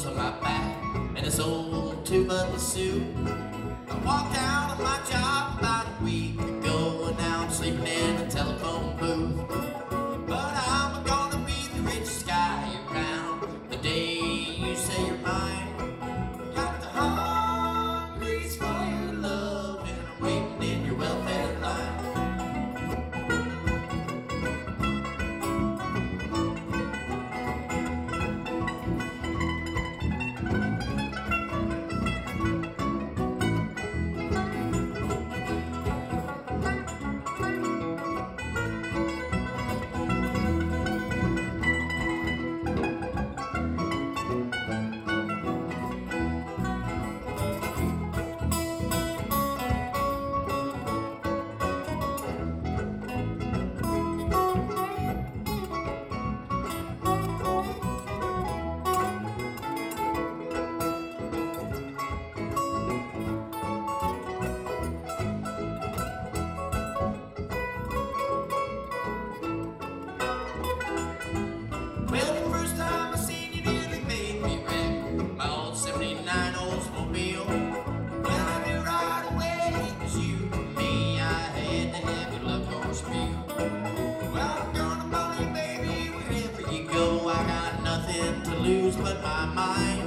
clothes on my back and this old two-button suit. I walked out of my job about a week ago, and now I'm sleeping in a telephone booth. But I'm gonna be the richest guy around the day you say you're mine. Got the hungries for your love, and I'm waiting in your welfare line. Well, the first time I seen you nearly made me wreck my old 79 Oldsmobile. Well, I knew right away it was you and me. I had to have your love on spiel. Well, I'm gonna follow you, baby, wherever you go. I got nothing to lose but my mind.